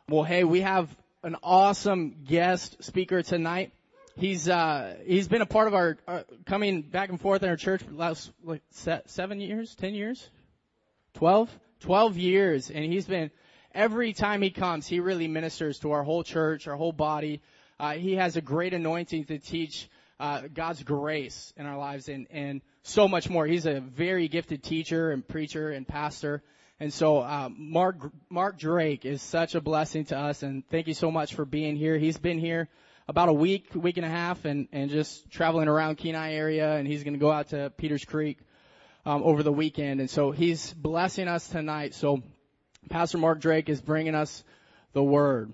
Well, hey, we have an awesome guest speaker tonight. He's been a part of our coming back and forth in our church for the last 7 years, 10 years, 12 years, and he's been every time he comes, he really ministers to our whole church, our whole body. He has a great anointing to teach God's grace in our lives and so much more. He's a very gifted teacher and preacher and pastor. And so, Mark Drake is such a blessing to us, and thank you so much for being here. He's been here about a week and a half, and just traveling around Kenai area, and he's going to go out to Peters Creek, over the weekend. And so he's blessing us tonight. So Pastor Mark Drake is bringing us the word.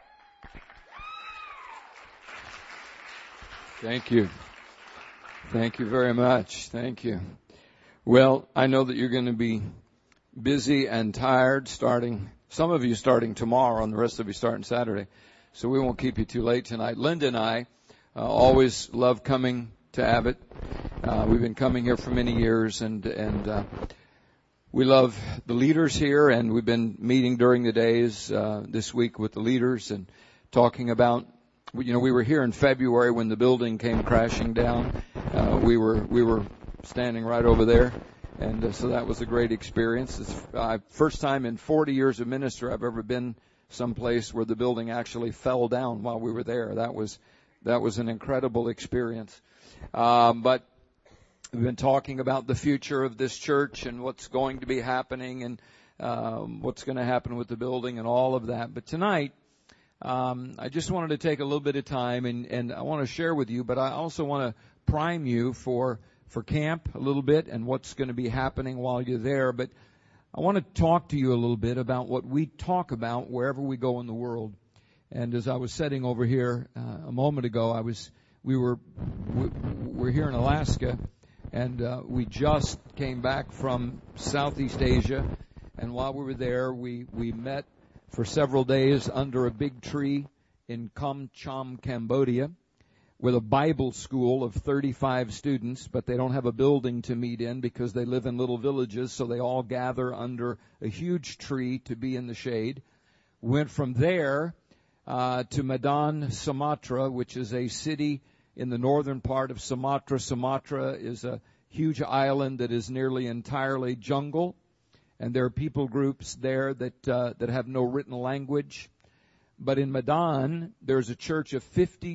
Thank you. Thank you very much. Thank you. Well, I know that you're going to be busy and tired some of you starting tomorrow and the rest of you starting Saturday. So we won't keep you too late tonight. Linda and I always love coming to Abbott. We've been coming here for many years and we love the leaders here, and we've been meeting during the days this week with the leaders and talking about, we were here in February when the building came crashing down. We were standing right over there. And so that was a great experience. It's first time in 40 years of ministry I've ever been someplace where the building actually fell down while we were there. That was an incredible experience. But we've been talking about the future of this church and what's going to be happening and what's going to happen with the building and all of that. But tonight, I just wanted to take a little bit of time and I want to share with you, but I also want to prime you for camp a little bit and what's going to be happening while you're there. But I want to talk to you a little bit about what we talk about wherever we go in the world. And as I was sitting over here a moment ago, we're here in Alaska, and we just came back from Southeast Asia. And while we were there, we met for several days under a big tree in Kam Cham, Cambodia, with a Bible school of 35 students, but they don't have a building to meet in because they live in little villages, so they all gather under a huge tree to be in the shade. Went from there to Medan, Sumatra, which is a city in the northern part of Sumatra. Sumatra is a huge island that is nearly entirely jungle, and there are people groups there that have no written language. But in Medan, there's a church of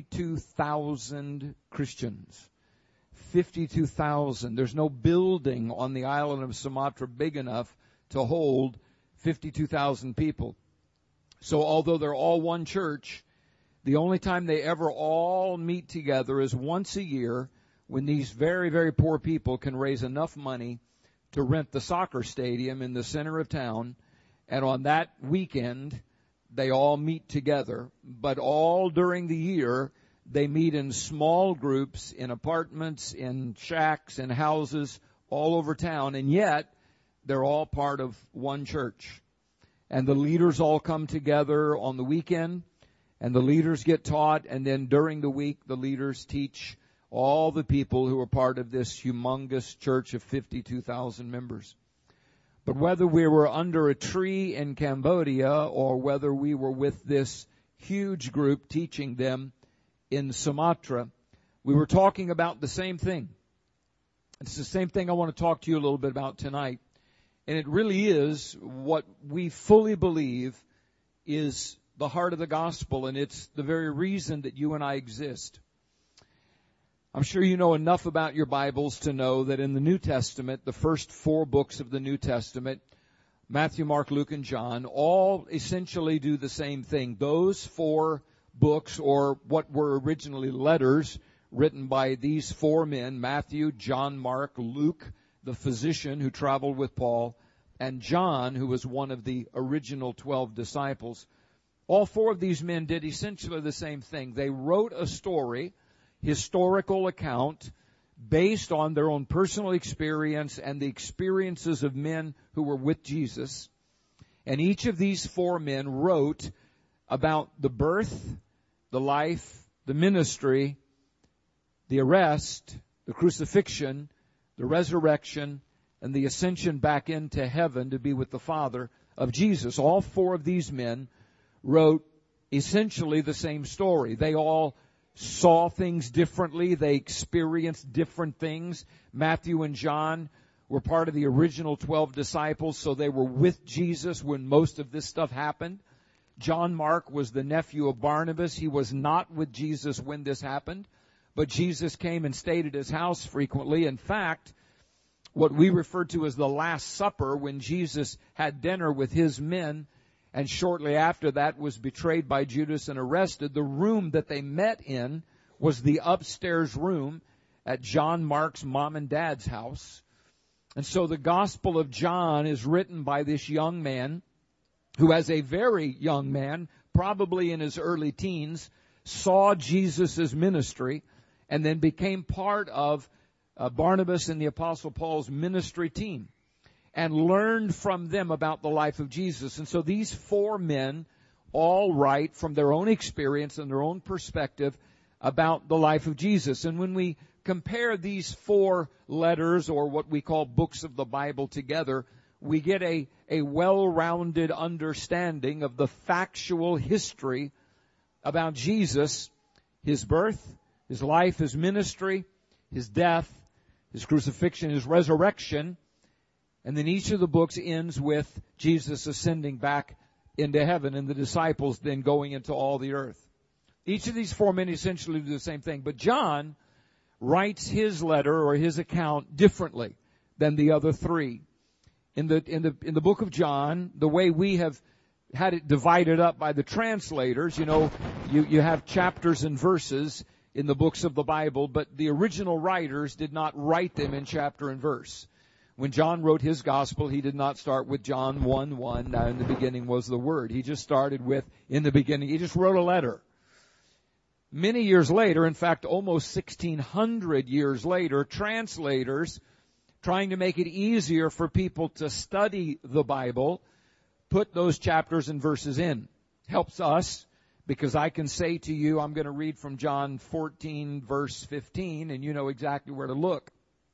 52,000 Christians. 52,000. There's no building on the island of Sumatra big enough to hold 52,000 people. So although they're all one church, the only time they ever all meet together is once a year when these very, very poor people can raise enough money to rent the soccer stadium in the center of town. And on that weekend, they all meet together, but all during the year, they meet in small groups, in apartments, in shacks, in houses, all over town, and yet they're all part of one church. And the leaders all come together on the weekend, and the leaders get taught, and then during the week, the leaders teach all the people who are part of this humongous church of 52,000 members. But whether we were under a tree in Cambodia or whether we were with this huge group teaching them in Sumatra, we were talking about the same thing. It's the same thing I want to talk to you a little bit about tonight. And it really is what we fully believe is the heart of the gospel, and it's the very reason that you and I exist. I'm sure you know enough about your Bibles to know that in the New Testament, the first 4 books of the New Testament, Matthew, Mark, Luke, and John, all essentially do the same thing. Those 4 books, or what were originally letters written by these 4 men, Matthew, John, Mark, Luke, the physician who traveled with Paul, and John, who was one of the original 12 disciples. All 4 of these men did essentially the same thing. They wrote a story, historical account based on their own personal experience and the experiences of men who were with Jesus. And each of these 4 men wrote about the birth, the life, the ministry, the arrest, the crucifixion, the resurrection, and the ascension back into heaven to be with the Father of Jesus. All 4 of these men wrote essentially the same story. They all saw things differently. They experienced different things. Matthew and John were part of the original 12 disciples, so they were with Jesus when most of this stuff happened. John Mark was the nephew of Barnabas. He was not with Jesus when this happened, but Jesus came and stayed at his house frequently. In fact, what we refer to as the Last Supper, when Jesus had dinner with his men, and shortly after that was betrayed by Judas and arrested, the room that they met in was the upstairs room at John Mark's mom and dad's house. And so the Gospel of John is written by this young man who, as a very young man, probably in his early teens, saw Jesus' ministry and then became part of Barnabas and the Apostle Paul's ministry team, and learned from them about the life of Jesus. And so these four men all write from their own experience and their own perspective about the life of Jesus. And when we compare these four letters, or what we call books of the Bible, together, we get a well-rounded understanding of the factual history about Jesus, his birth, his life, his ministry, his death, his crucifixion, his resurrection. And then each of the books ends with Jesus ascending back into heaven and the disciples then going into all the earth. Each of these four men essentially do the same thing. But John writes his letter or his account differently than the other three. In the book of John, the way we have had it divided up by the translators, you have chapters and verses in the books of the Bible, but the original writers did not write them in chapter and verse. When John wrote his gospel, he did not start with John 1:1, now in the beginning was the Word. He just started with, in the beginning. He just wrote a letter. Many years later, in fact, almost 1,600 years later, translators, trying to make it easier for people to study the Bible, put those chapters and verses in. Helps us, because I can say to you, I'm going to read from John 14, verse 15, and you know exactly where to look.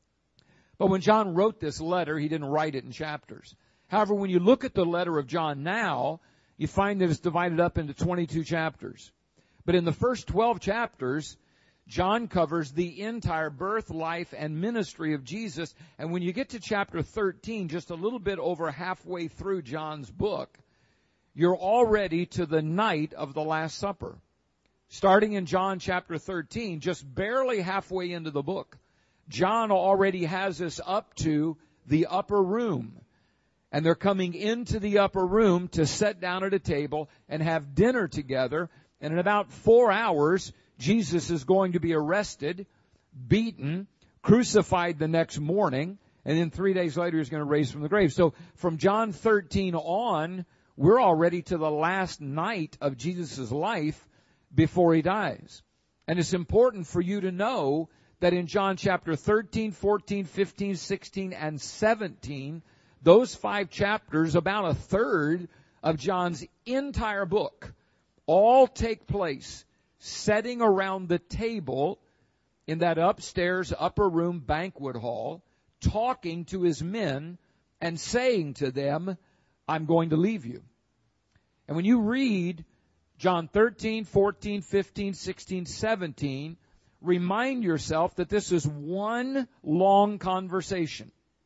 But when John wrote this letter, he didn't write it in chapters. However, when you look at the letter of John now, you find that it's divided up into 22 chapters. But in the first 12 chapters, John covers the entire birth, life, and ministry of Jesus. And when you get to chapter 13, just a little bit over halfway through John's book, you're already to the night of the Last Supper. Starting in John chapter 13, just barely halfway into the book, John already has us up to the upper room. And they're coming into the upper room to sit down at a table and have dinner together. And in about 4 hours, Jesus is going to be arrested, beaten, crucified the next morning, and then 3 days later he's going to raise from the grave. So from John 13 on, we're already to the last night of Jesus' life before he dies. And it's important for you to know that in John chapter 13, 14, 15, 16, and 17, those 5 chapters, about a third of John's entire book, all take place sitting around the table in that upstairs upper room banquet hall, talking to his men and saying to them, I'm going to leave you. And when you read John 13, 14, 15, 16, 17, remind yourself that this is one long conversation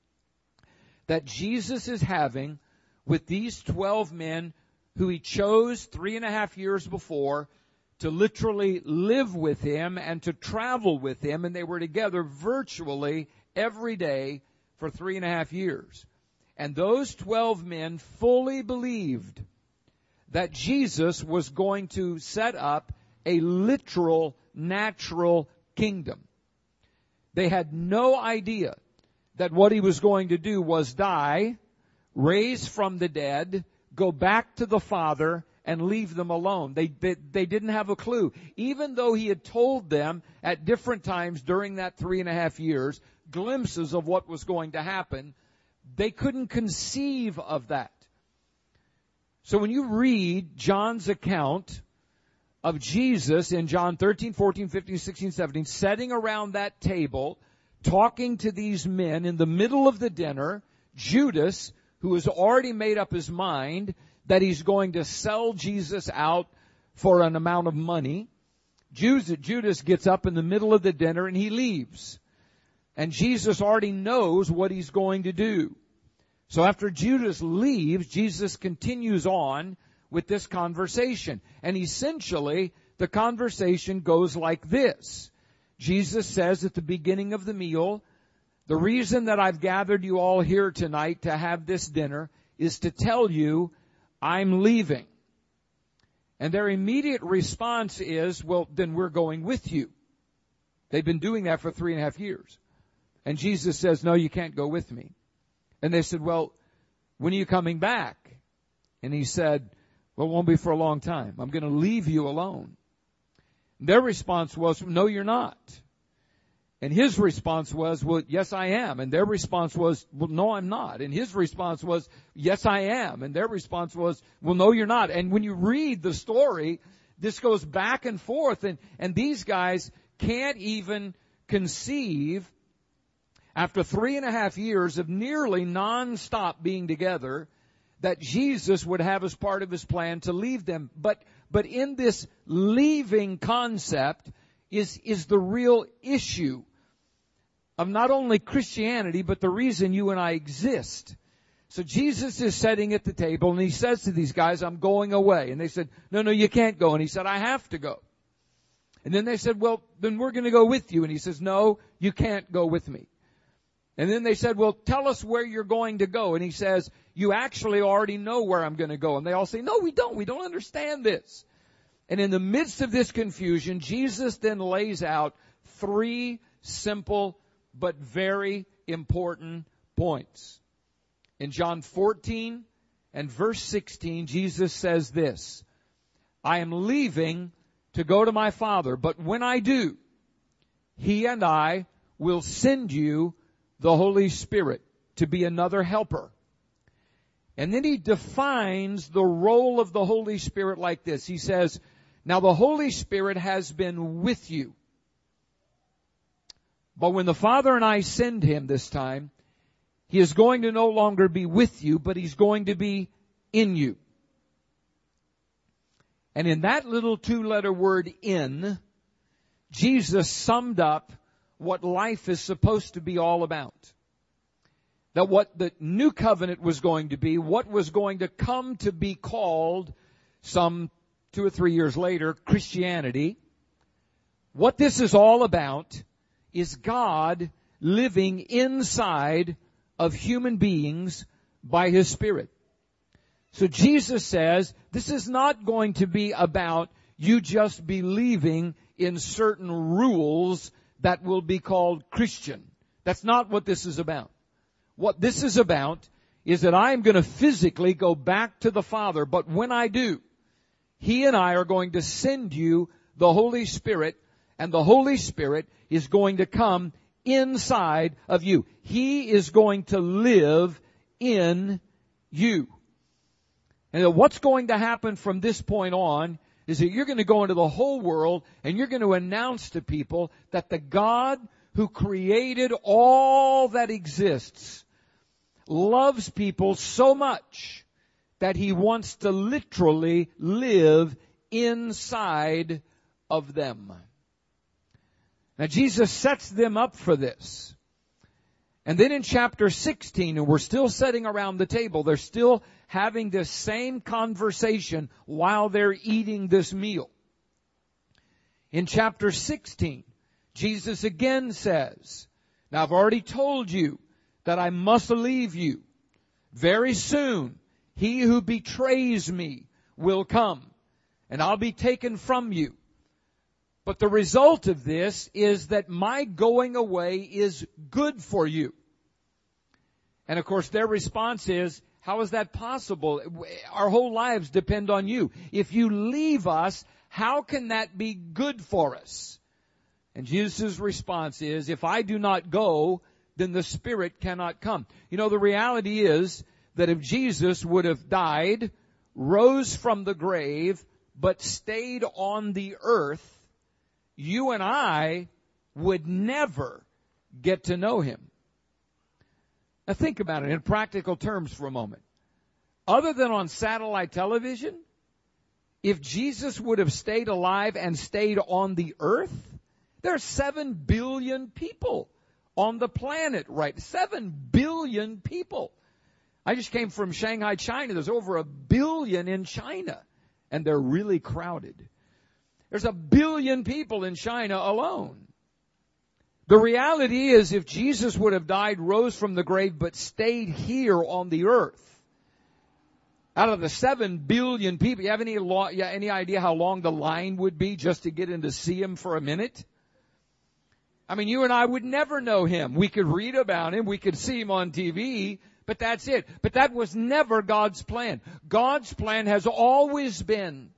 that Jesus is having with these 12 men who he chose 3.5 years before to literally live with him and to travel with him. And they were together virtually every day for 3.5 years. And those 12 men fully believed that Jesus was going to set up a literal, natural kingdom. They had no idea that what he was going to do was die, raise from the dead, go back to the Father, and leave them alone. They didn't have a clue. Even though he had told them at different times during that 3.5 years, glimpses of what was going to happen, they couldn't conceive of that. So when you read John's account of Jesus in John 13, 14, 15, 16, 17, sitting around that table, talking to these men in the middle of the dinner, Judas, who has already made up his mind that he's going to sell Jesus out for an amount of money. Judas gets up in the middle of the dinner and he leaves. And Jesus already knows what he's going to do. So after Judas leaves, Jesus continues on with this conversation. And essentially, the conversation goes like this. Jesus says at the beginning of the meal, the reason that I've gathered you all here tonight to have this dinner is to tell you I'm leaving. And their immediate response is, well, then we're going with you. They've been doing that for 3.5 years. And Jesus says, no, you can't go with me. And they said, well, when are you coming back? And he said, well, it won't be for a long time. I'm going to leave you alone. Their response was, no, you're not. And his response was, well, yes, I am. And their response was, well, no, I'm not. And his response was, yes, I am. And their response was, well, no, you're not. And when you read the story, this goes back and forth. And these guys can't even conceive, after 3.5 years of nearly nonstop being together, that Jesus would have as part of his plan to leave them. But in this leaving concept is the real issue of not only Christianity, but the reason you and I exist. So Jesus is sitting at the table and he says to these guys, I'm going away. And they said, no, you can't go. And he said, I have to go. And then they said, well, then we're going to go with you. And he says, no, you can't go with me. And then they said, well, tell us where you're going to go. And he says, you actually already know where I'm going to go. And they all say, no, we don't. We don't understand this. And in the midst of this confusion, Jesus then lays out 3 simple but very important points. In John 14 and verse 16, Jesus says this, I am leaving to go to my Father, but when I do, He and I will send you the Holy Spirit to be another helper. And then he defines the role of the Holy Spirit like this. He says, now the Holy Spirit has been with you. But when the Father and I send Him this time, He is going to no longer be with you, but He's going to be in you. And in that little 2-letter word in, Jesus summed up what life is supposed to be all about. That what the new covenant was going to be, what was going to come to be called some 2 or 3 years later, Christianity. What this is all about is God living inside of human beings by His Spirit. So Jesus says, this is not going to be about you just believing in certain rules that will be called Christian. That's not what this is about. What this is about is that I am going to physically go back to the Father, but when I do, He and I are going to send you the Holy Spirit, and the Holy Spirit is going to come inside of you. He is going to live in you. And what's going to happen from this point on is that you're going to go into the whole world and you're going to announce to people that the God who created all that exists loves people so much that He wants to literally live inside of them. Now Jesus sets them up for this. And then in chapter 16, and we're still sitting around the table, they're still having this same conversation while they're eating this meal. In chapter 16, Jesus again says, now I've already told you that I must leave you. Very soon, He who betrays me will come, and I'll be taken from you. But the result of this is that my going away is good for you. And of course their response is, how is that possible? Our whole lives depend on you. If you leave us, how can that be good for us? And Jesus' response is, if I do not go, then the Spirit cannot come. You know, the reality is that if Jesus would have died, rose from the grave, but stayed on the earth, you and I would never get to know Him. Now think about it in practical terms for a moment. other than on satellite television, if Jesus would have stayed alive and stayed on the earth, there are 7 billion people on the planet, right? 7 billion people. I just came from Shanghai, China. There's over 1 billion in China, and they're really crowded. There's 1 billion people in China alone. The reality is, if Jesus would have died, rose from the grave, but stayed here on the earth, out of the 7 billion people, you have any idea how long the line would be just to get in to see him for a minute? I mean, you and I would never know him. We could read about him. We could see him on TV, but that's it. But that was never God's plan. God's plan has always been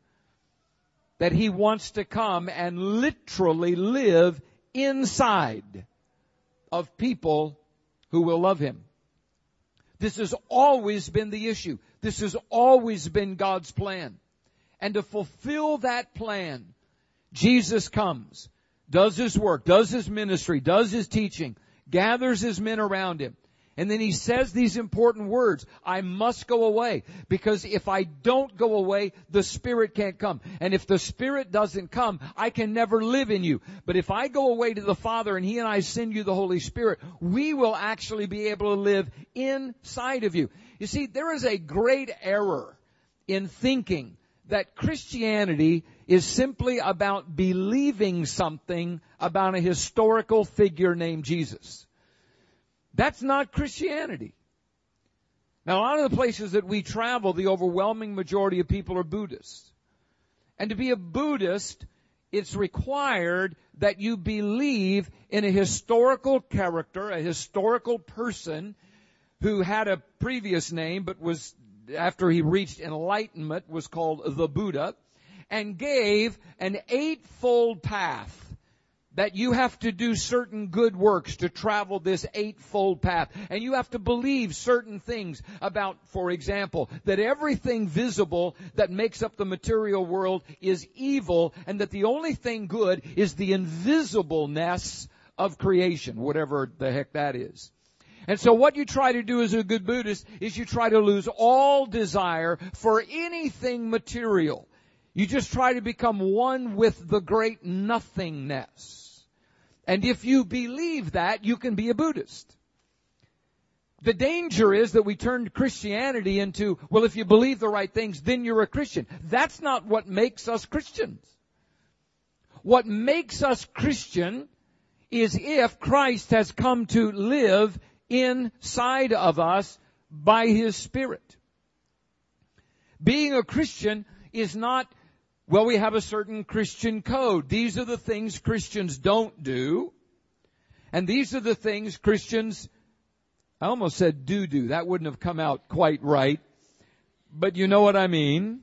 that he wants to come and literally live inside of people who will love him. This has always been the issue. This has always been God's plan. And to fulfill that plan, Jesus comes, does his work, does his ministry, does his teaching, gathers his men around him. And then he says these important words, I must go away, because if I don't go away, the Spirit can't come. And if the Spirit doesn't come, I can never live in you. But if I go away to the Father and he and I send you the Holy Spirit, we will actually be able to live inside of you. You see, there is a great error in thinking that Christianity is simply about believing something about a historical figure named Jesus. That's not Christianity. Now, a lot of the places that we travel, the overwhelming majority of people are Buddhists. And to be a Buddhist, it's required that you believe in a historical character, a historical person who had a previous name, but was, after he reached enlightenment, was called the Buddha, and gave an 8-fold path that you have to do certain good works to travel this 8-fold path. And you have to believe certain things about, for example, that everything visible that makes up the material world is evil, and that the only thing good is the invisibleness of creation, whatever the heck that is. And so what you try to do as a good Buddhist is you try to lose all desire for anything material. You just try to become one with the great nothingness. And if you believe that, you can be a Buddhist. The danger is that we turn Christianity into, well, if you believe the right things, then you're a Christian. That's not what makes us Christians. What makes us Christian is if Christ has come to live inside of us by his Spirit. Being a Christian is not, well, we have a certain Christian code. These are the things Christians don't do. And these are the things Christians, I almost said do. That wouldn't have come out quite right. But you know what I mean.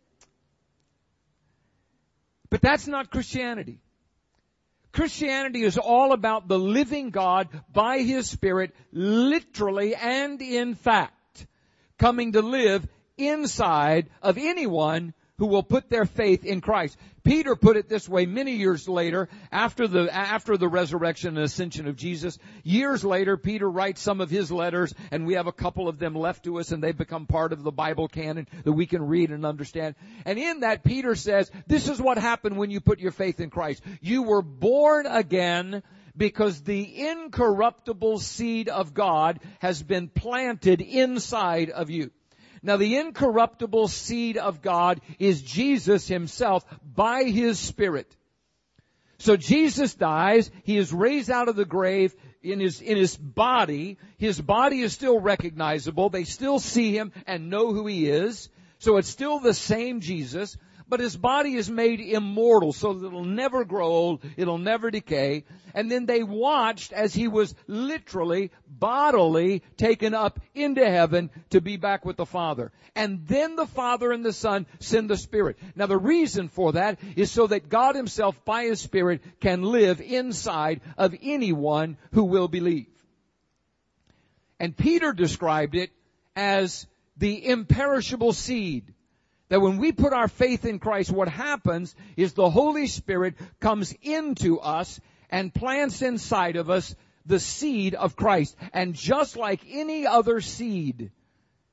But that's not Christianity. Christianity is all about the living God by his Spirit, literally and in fact, coming to live inside of anyone who will put their faith in Christ. Peter put it this way many years later, after the resurrection and ascension of Jesus. Years later, Peter writes some of his letters, and we have a couple of them left to us, and they've become part of the Bible canon that we can read and understand. And in that, Peter says, this is what happened when you put your faith in Christ. You were born again because the incorruptible seed of God has been planted inside of you. Now, the incorruptible seed of God is Jesus himself by his Spirit. So Jesus dies. He is raised out of the grave in his body. His body is still recognizable. They still see him and know who he is. So it's still the same Jesus. But his body is made immortal so that it'll never grow old. It'll never decay. And then they watched as he was literally, bodily taken up into heaven to be back with the Father. And then the Father and the Son send the Spirit. Now the reason for that is so that God himself by his Spirit can live inside of anyone who will believe. And Peter described it as the imperishable seed. That when we put our faith in Christ, what happens is the Holy Spirit comes into us and plants inside of us the seed of Christ. And just like any other seed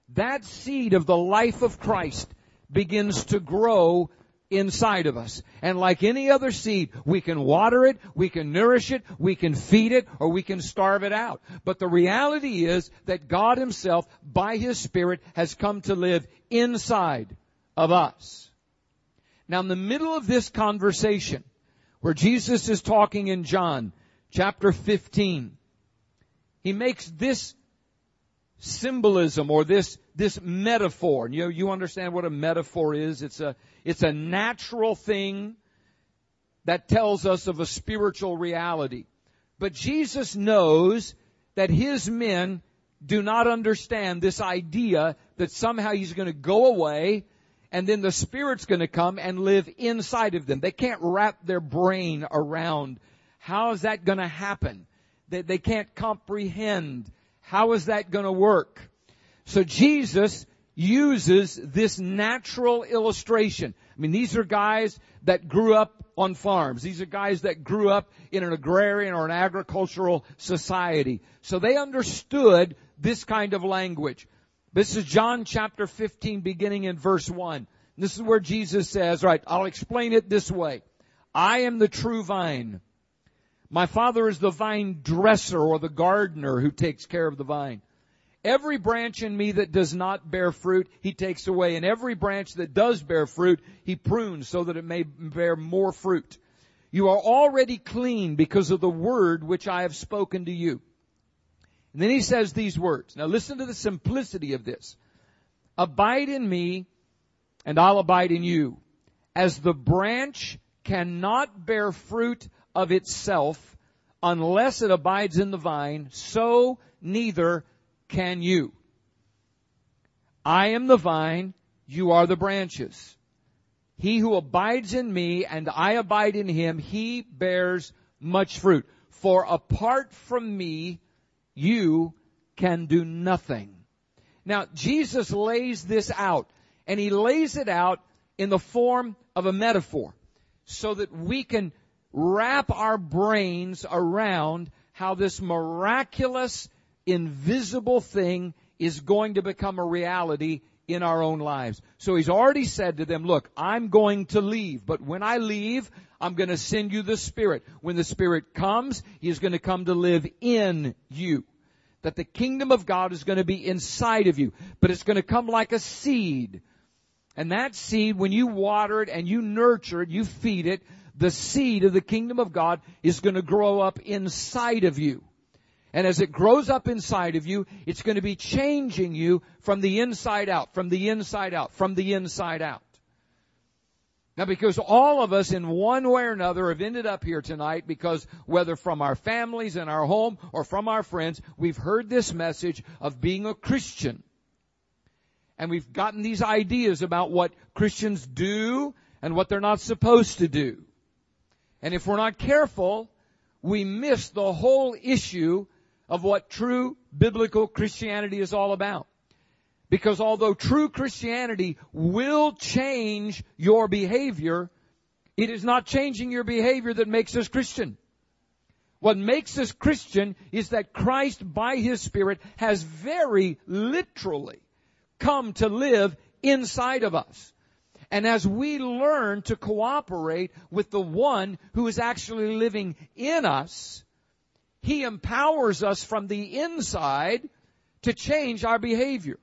that seed of the life of Christ begins to grow inside of us. And like any other seed, we can water it, we can nourish it, we can feed it, or we can starve it out. But the reality is that God Himself, by His Spirit, has come to live inside of us. Now, in the middle of this conversation, where Jesus is talking in John chapter 15, He makes this symbolism or this metaphor. You understand what a metaphor is? It's a natural thing that tells us of a spiritual reality. But Jesus knows that His men do not understand this idea that somehow He's going to go away and then the Spirit's going to come and live inside of them. They can't wrap their brain around how is that going to happen. They can't comprehend how is that going to work. So Jesus uses this natural illustration. I mean, these are guys that grew up on farms. These are guys that grew up in an agrarian or an agricultural society. So they understood this kind of language. This is John chapter 15, beginning in verse 1. This is where Jesus says, right, I'll explain it this way. I am the true vine. My Father is the vine dresser or the gardener who takes care of the vine. Every branch in me that does not bear fruit, He takes away. And every branch that does bear fruit, He prunes so that it may bear more fruit. You are already clean because of the word which I have spoken to you. And then He says these words. Now listen to the simplicity of this. Abide in me, and I'll abide in you. As the branch cannot bear fruit of itself unless it abides in the vine, so neither can you. I am the vine, you are the branches. He who abides in me and I abide in him, he bears much fruit. For apart from me, you can do nothing. Now, Jesus lays this out, and He lays it out in the form of a metaphor so that we can wrap our brains around how this miraculous, invisible thing is going to become a reality in our own lives. So He's already said to them, look, I'm going to leave, but when I leave, I'm going to send you the Spirit. When the Spirit comes, He's going to come to live in you. That the kingdom of God is going to be inside of you, but it's going to come like a seed. And that seed, when you water it and you nurture it, you feed it, the seed of the kingdom of God is going to grow up inside of you. And as it grows up inside of you, it's going to be changing you from the inside out, from the inside out, from the inside out. Now, because all of us in one way or another have ended up here tonight because whether from our families and our home or from our friends, we've heard this message of being a Christian. And we've gotten these ideas about what Christians do and what they're not supposed to do. And if we're not careful, we miss the whole issue of what true biblical Christianity is all about. Because although true Christianity will change your behavior, it is not changing your behavior that makes us Christian. What makes us Christian is that Christ, by His Spirit, has very literally come to live inside of us. And as we learn to cooperate with the one who is actually living in us, He empowers us from the inside to change our behavior,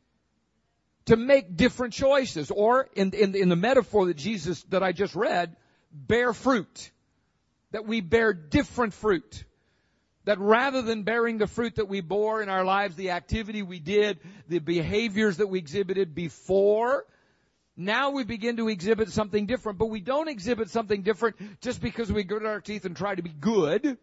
to make different choices, or in the metaphor that I just read, bear fruit. That we bear different fruit. That rather than bearing the fruit that we bore in our lives, the activity we did, the behaviors that we exhibited before, now we begin to exhibit something different. But we don't exhibit something different just because we grit our teeth and try to be good.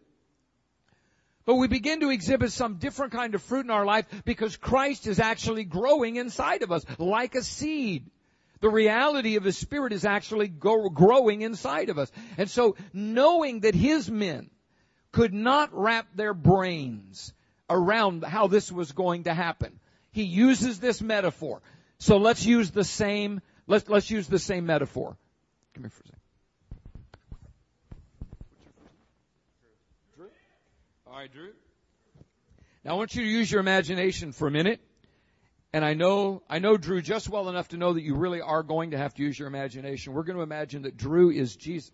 But we begin to exhibit some different kind of fruit in our life because Christ is actually growing inside of us like a seed. The reality of His Spirit is actually growing inside of us. And so knowing that His men could not wrap their brains around how this was going to happen, He uses this metaphor. So let's use the same metaphor. Come here for a second. All right, Drew. Now I want you to use your imagination for a minute. And I know Drew just well enough to know that you really are going to have to use your imagination. We're going to imagine that Drew is Jesus.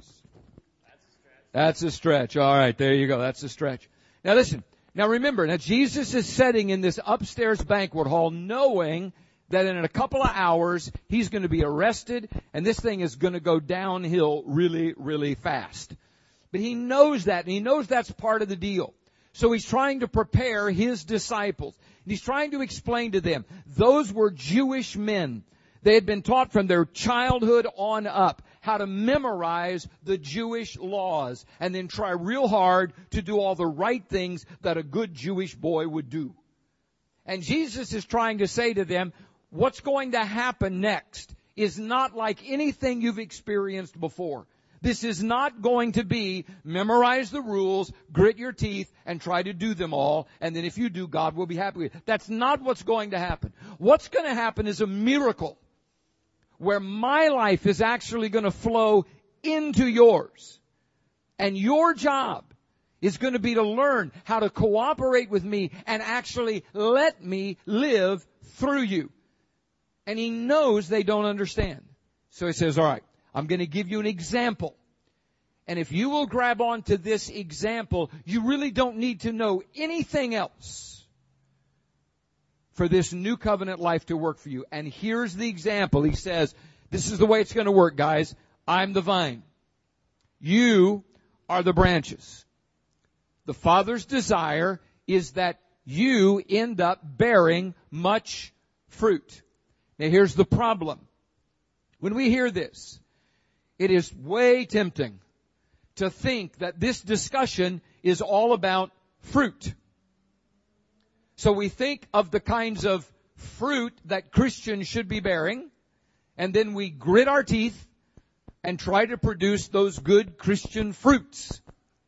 That's a stretch. All right, there you go. That's a stretch. Now listen. Now remember, Jesus is sitting in this upstairs banquet hall knowing that in a couple of hours he's going to be arrested and this thing is going to go downhill really, really fast. But he knows that, and he knows that's part of the deal. So he's trying to prepare his disciples. And he's trying to explain to them, those were Jewish men. They had been taught from their childhood on up how to memorize the Jewish laws and then try real hard to do all the right things that a good Jewish boy would do. And Jesus is trying to say to them, what's going to happen next is not like anything you've experienced before. This is not going to be memorize the rules, grit your teeth, and try to do them all, and then if you do, God will be happy with you. That's not what's going to happen. What's going to happen is a miracle where my life is actually going to flow into yours. And your job is going to be to learn how to cooperate with me and actually let me live through you. And he knows they don't understand. So he says, all right, I'm going to give you an example. And if you will grab onto this example, you really don't need to know anything else for this new covenant life to work for you. And here's the example. He says, this is the way it's going to work, guys. I'm the vine. You are the branches. The Father's desire is that you end up bearing much fruit. Now here's the problem. When we hear this, it is way tempting to think that this discussion is all about fruit. So we think of the kinds of fruit that Christians should be bearing, and then we grit our teeth and try to produce those good Christian fruits.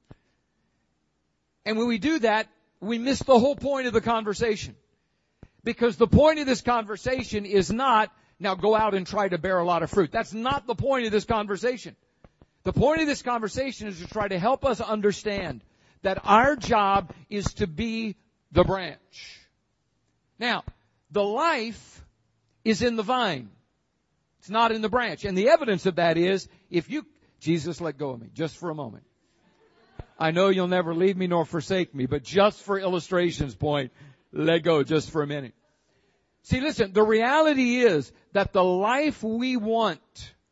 And when we do that, we miss the whole point of the conversation. Because the point of this conversation is not, now go out and try to bear a lot of fruit. That's not the point of this conversation. The point of this conversation is to try to help us understand that our job is to be the branch. Now, the life is in the vine. It's not in the branch. And the evidence of that is, Jesus, let go of me just for a moment. I know you'll never leave me nor forsake me, but just for illustration's point, let go just for a minute. See, listen, the reality is that the life we want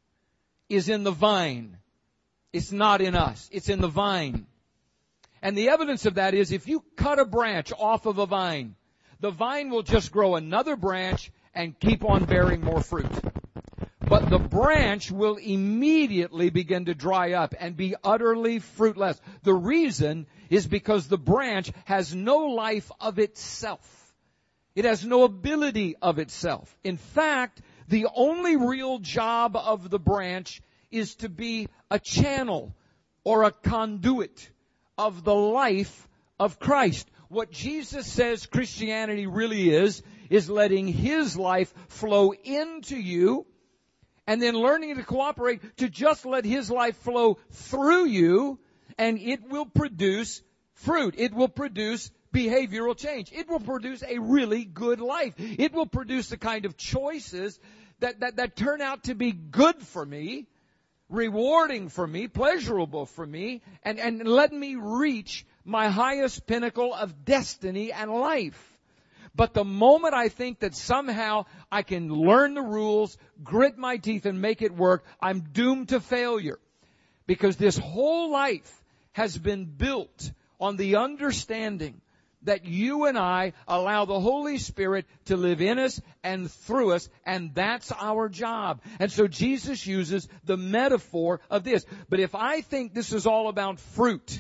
is in the vine. It's not in us. It's in the vine. And the evidence of that is if you cut a branch off of a vine, the vine will just grow another branch and keep on bearing more fruit. But the branch will immediately begin to dry up and be utterly fruitless. The reason is because the branch has no life of itself. It has no ability of itself. In fact, the only real job of the branch is to be a channel or a conduit of the life of Christ. What Jesus says Christianity really is letting His life flow into you and then learning to cooperate to just let His life flow through you, and it will produce fruit. It will produce behavioral change. It will produce a really good life. It will produce the kind of choices that turn out to be good for me, rewarding for me, pleasurable for me, and let me reach my highest pinnacle of destiny and life. But the moment I think that somehow I can learn the rules, grit my teeth, and make it work, I'm doomed to failure. Because this whole life has been built on the understanding that you and I allow the Holy Spirit to live in us and through us, and that's our job. And so Jesus uses the metaphor of this. But if I think this is all about fruit,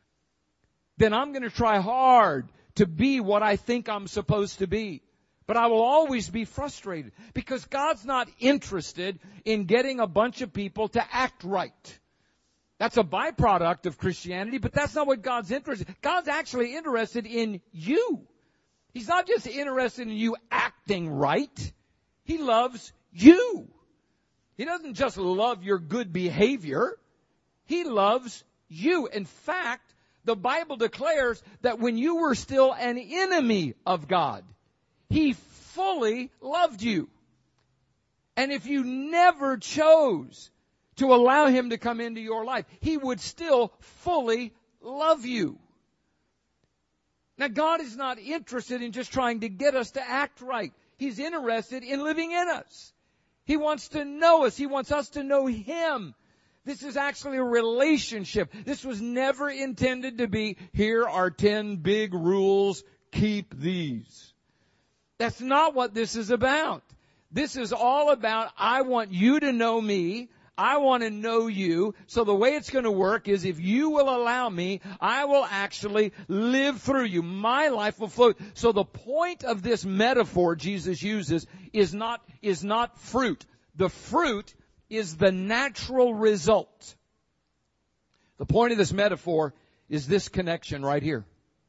then I'm going to try hard to be what I think I'm supposed to be. But I will always be frustrated because God's not interested in getting a bunch of people to act right. That's a byproduct of Christianity, but that's not what God's interested in. God's actually interested in you. He's not just interested in you acting right. He loves you. He doesn't just love your good behavior. He loves you. In fact, the Bible declares that when you were still an enemy of God, He fully loved you. And if you never chose to allow Him to come into your life, He would still fully love you. Now, God is not interested in just trying to get us to act right. He's interested in living in us. He wants to know us. He wants us to know Him. This is actually a relationship. This was never intended to be, here are 10 big rules, keep these. That's not what this is about. This is all about, I want you to know me. I want to know you. So the way it's going to work is if you will allow me, I will actually live through you. My life will flow. So the point of this metaphor Jesus uses is not fruit. The fruit is the natural result. The point of this metaphor is this connection right here.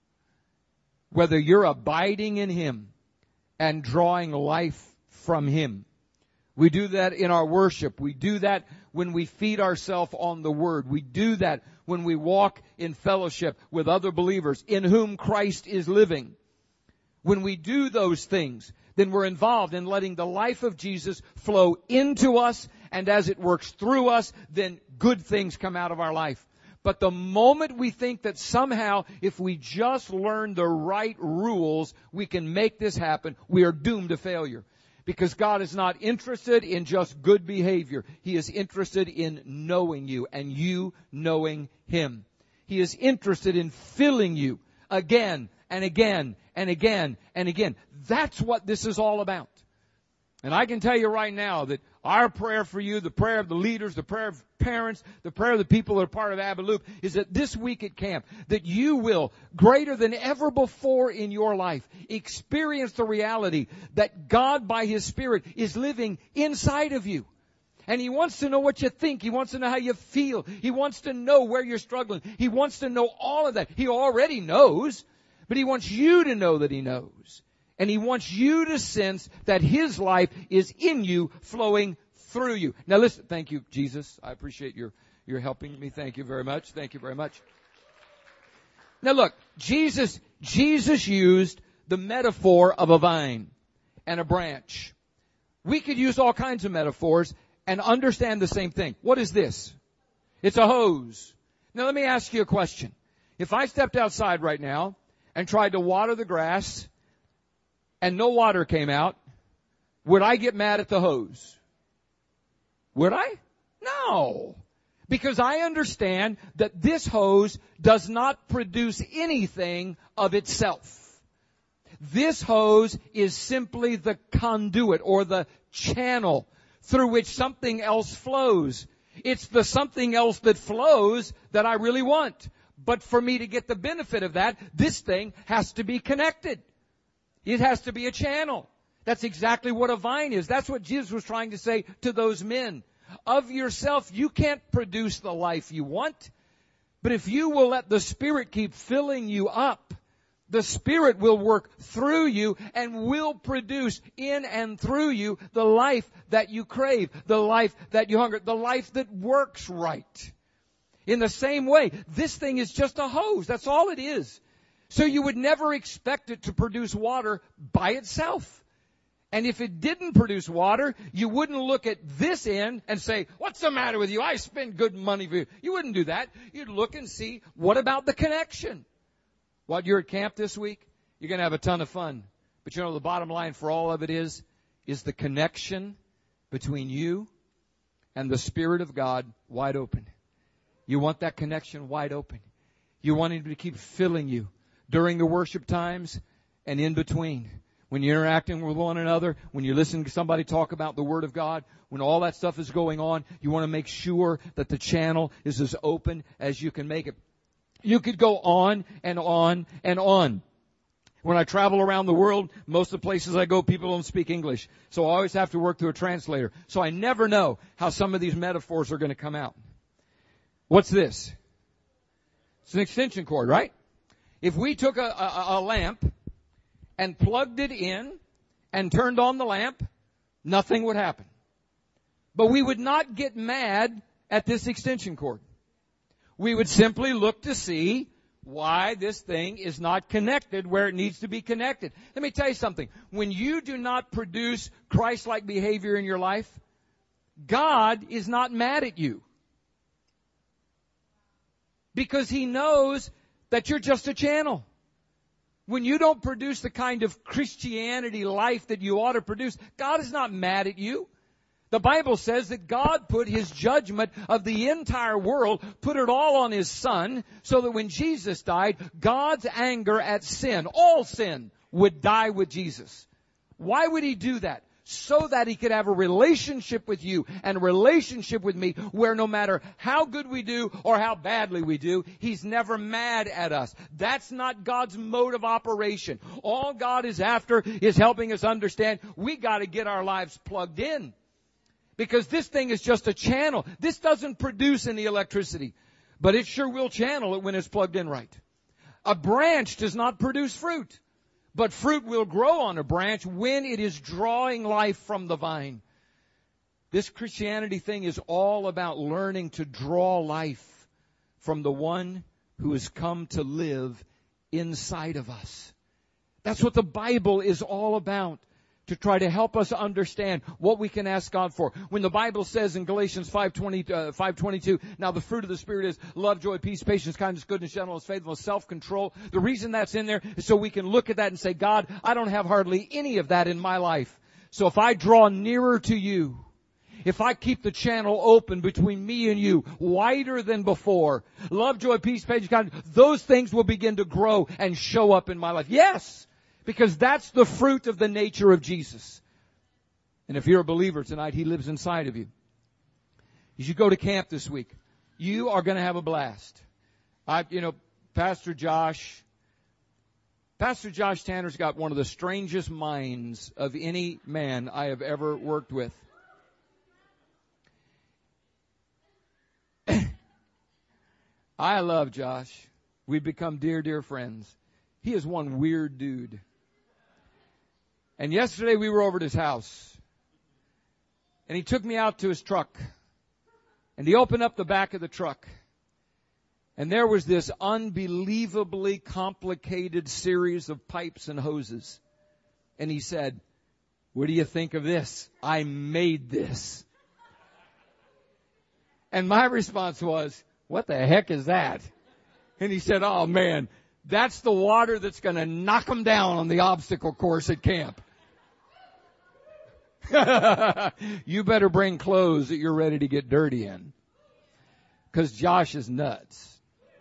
Whether you're abiding in Him and drawing life from Him. We do that in our worship. We do that when we feed ourselves on the Word. We do that when we walk in fellowship with other believers in whom Christ is living. When we do those things, then we're involved in letting the life of Jesus flow into us, and as it works through us, then good things come out of our life. But the moment we think that somehow, if we just learn the right rules, we can make this happen, we are doomed to failure. Because God is not interested in just good behavior. He is interested in knowing you and you knowing Him. He is interested in filling you again and again and again and again. That's what this is all about. And I can tell you right now that our prayer for you, the prayer of the leaders, the prayer of parents, the prayer of the people that are part of Abbott Loop, is that this week at camp, that you will, greater than ever before in your life, experience the reality that God by His Spirit is living inside of you. And He wants to know what you think. He wants to know how you feel. He wants to know where you're struggling. He wants to know all of that. He already knows, but He wants you to know that He knows. And He wants you to sense that His life is in you, flowing through you. Now listen, thank you, Jesus. I appreciate your helping me. Thank you very much. Thank you very much. Now look, Jesus used the metaphor of a vine and a branch. We could use all kinds of metaphors and understand the same thing. What is this? It's a hose. Now let me ask you a question. If I stepped outside right now and tried to water the grass and no water came out, would I get mad at the hose? Would I? No. Because I understand that this hose does not produce anything of itself. This hose is simply the conduit or the channel through which something else flows. It's the something else that flows that I really want. But for me to get the benefit of that, this thing has to be connected. It has to be a channel. That's exactly what a vine is. That's what Jesus was trying to say to those men. Of yourself, you can't produce the life you want. But if you will let the Spirit keep filling you up, the Spirit will work through you and will produce in and through you the life that you crave, the life that you hunger, the life that works right. In the same way, this thing is just a hose. That's all it is. So you would never expect it to produce water by itself. And if it didn't produce water, you wouldn't look at this end and say, what's the matter with you? I spend good money for you. You wouldn't do that. You'd look and see, what about the connection? While you're at camp this week, you're going to have a ton of fun. But you know, the bottom line for all of it is the connection between you and the Spirit of God wide open. You want that connection wide open. You want Him to keep filling you during the worship times and in between. When you're interacting with one another, when you're listening to somebody talk about the Word of God, when all that stuff is going on, you want to make sure that the channel is as open as you can make it. You could go on and on and on. When I travel around the world, most of the places I go, people don't speak English. So I always have to work through a translator. So I never know how some of these metaphors are going to come out. What's this? It's an extension cord, right? If we took a lamp and plugged it in and turned on the lamp, nothing would happen. But we would not get mad at this extension cord. We would simply look to see why this thing is not connected where it needs to be connected. Let me tell you something. When you do not produce Christ-like behavior in your life, God is not mad at you. Because He knows that you're just a channel. When you don't produce the kind of Christianity life that you ought to produce, God is not mad at you. The Bible says that God put His judgment of the entire world, put it all on His Son, so that when Jesus died, God's anger at sin, all sin, would die with Jesus. Why would He do that? So that He could have a relationship with you and a relationship with me where no matter how good we do or how badly we do, He's never mad at us. That's not God's mode of operation. All God is after is helping us understand we got to get our lives plugged in. Because this thing is just a channel. This doesn't produce any electricity, but it sure will channel it when it's plugged in right. A branch does not produce fruit. But fruit will grow on a branch when it is drawing life from the vine. This Christianity thing is all about learning to draw life from the one who has come to live inside of us. That's what the Bible is all about, to try to help us understand what we can ask God for. When the Bible says in Galatians 5:22, now the fruit of the Spirit is love, joy, peace, patience, kindness, goodness, gentleness, faithfulness, self-control. The reason that's in there is so we can look at that and say, God, I don't have hardly any of that in my life. So if I draw nearer to you, if I keep the channel open between me and you, wider than before, love, joy, peace, patience, kindness, those things will begin to grow and show up in my life. Yes! Because that's the fruit of the nature of Jesus. And if you're a believer tonight, He lives inside of you. You should go to camp this week. You are going to have a blast. Pastor Josh Tanner's got one of the strangest minds of any man I have ever worked with. I love Josh. We've become dear, dear friends. He is one weird dude. And yesterday we were over at his house. And he took me out to his truck. And he opened up the back of the truck. And there was this unbelievably complicated series of pipes and hoses. And he said, what do you think of this? I made this. And my response was, what the heck is that? And he said, oh man, that's the water that's going to knock them down on the obstacle course at camp. You better bring clothes that you're ready to get dirty in. Because Josh is nuts.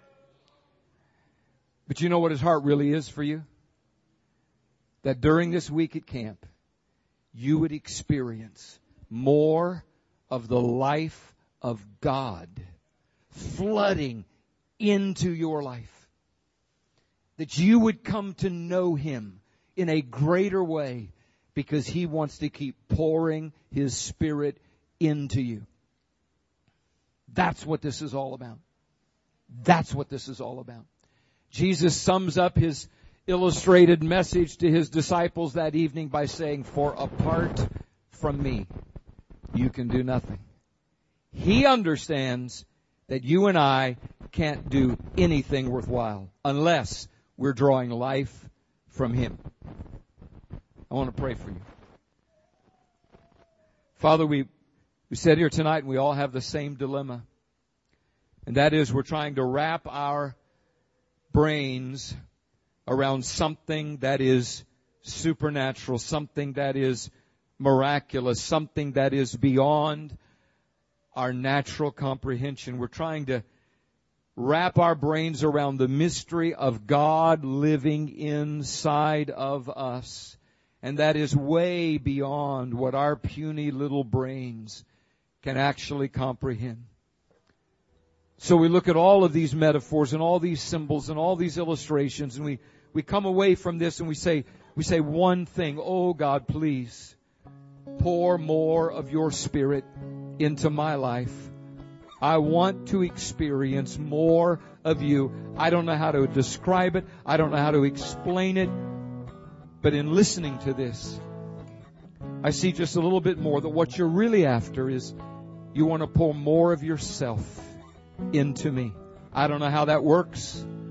But you know what his heart really is for you? That during this week at camp, you would experience more of the life of God flooding into your life. That you would come to know Him in a greater way because He wants to keep pouring His Spirit into you. That's what this is all about. That's what this is all about. Jesus sums up His illustrated message to His disciples that evening by saying, for apart from me, you can do nothing. He understands that you and I can't do anything worthwhile unless we're drawing life from Him. I want to pray for you. Father, we sit here tonight and we all have the same dilemma. And that is we're trying to wrap our brains around something that is supernatural, something that is miraculous, something that is beyond our natural comprehension. We're trying to wrap our brains around the mystery of God living inside of us. And that is way beyond what our puny little brains can actually comprehend. So we look at all of these metaphors and all these symbols and all these illustrations, and we come away from this and we say one thing: oh God, please pour more of your Spirit into my life. I want to experience more of you. I don't know how to describe it. I don't know how to explain it. But in listening to this, I see just a little bit more that what you're really after is you want to pour more of yourself into me. I don't know how that works.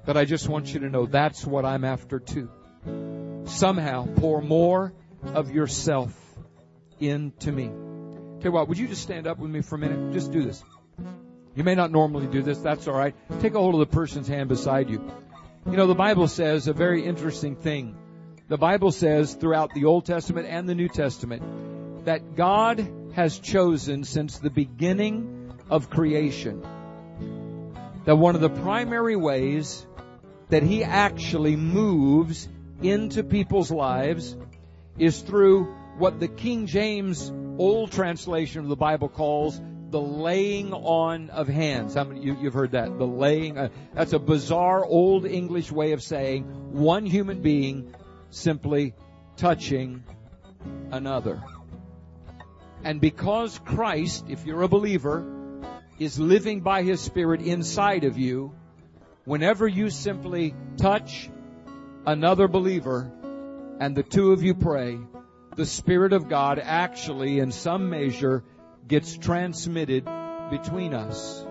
But I just want you to know that's what I'm after too. Somehow pour more of yourself into me. Tell you what, would you just stand up with me for a minute? Just do this. You may not normally do this. That's all right. Take a hold of the person's hand beside you. You know, the Bible says a very interesting thing. The Bible says throughout the Old Testament and the New Testament that God has chosen since the beginning of creation that one of the primary ways that He actually moves into people's lives is through what the King James Old translation of the Bible calls the laying on of hands. How many you've heard that? The laying. That's a bizarre Old English way of saying one human being simply touching another. And because Christ, if you're a believer, is living by His Spirit inside of you, whenever you simply touch another believer and the two of you pray, the Spirit of God actually, in some measure, gets transmitted between us.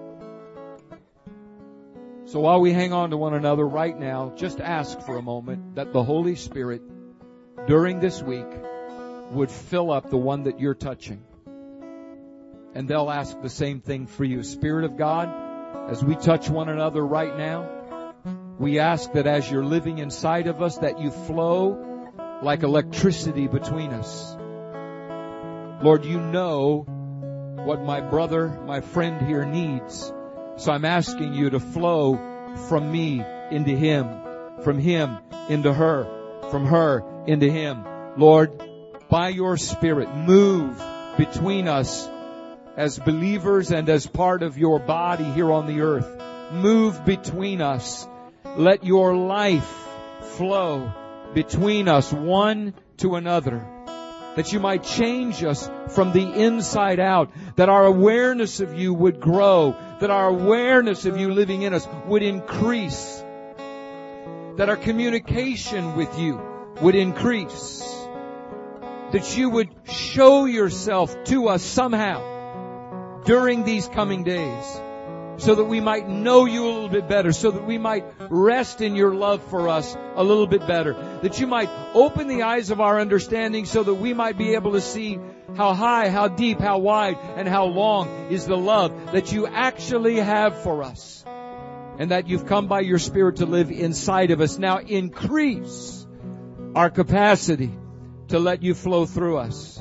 So while we hang on to one another right now, just ask for a moment that the Holy Spirit, during this week, would fill up the one that you're touching. And they'll ask the same thing for you. Spirit of God, as we touch one another right now, we ask that as you're living inside of us, that you flow like electricity between us. Lord, you know what my brother, my friend here needs. So I'm asking you to flow from me into him, from him into her, from her into him. Lord, by your Spirit, move between us as believers and as part of your body here on the earth. Move between us. Let your life flow between us, one to another, that you might change us from the inside out, that our awareness of you would grow, that our awareness of you living in us would increase, that our communication with you would increase, that you would show yourself to us somehow during these coming days, so that we might know you a little bit better, so that we might rest in your love for us a little bit better, that you might open the eyes of our understanding so that we might be able to see how high, how deep, how wide, and how long is the love that you actually have for us, and that you've come by your Spirit to live inside of us. Now increase our capacity to let you flow through us.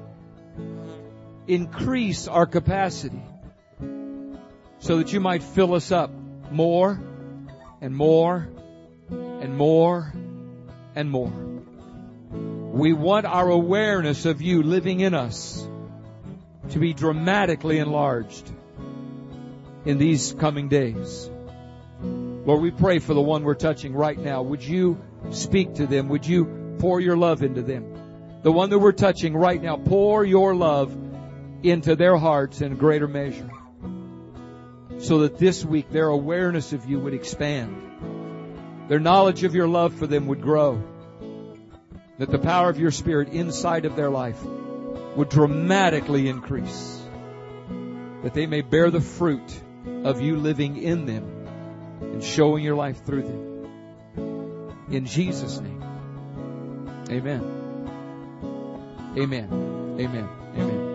Increase our capacity so that you might fill us up more and more and more and more. We want our awareness of you living in us to be dramatically enlarged in these coming days. Lord, we pray for the one we're touching right now. Would you speak to them? Would you pour your love into them? The one that we're touching right now, pour your love into their hearts in greater measure, so that this week their awareness of you would expand. Their knowledge of your love for them would grow. That the power of your Spirit inside of their life would dramatically increase. That they may bear the fruit of you living in them and showing your life through them. In Jesus' name. Amen. Amen. Amen. Amen.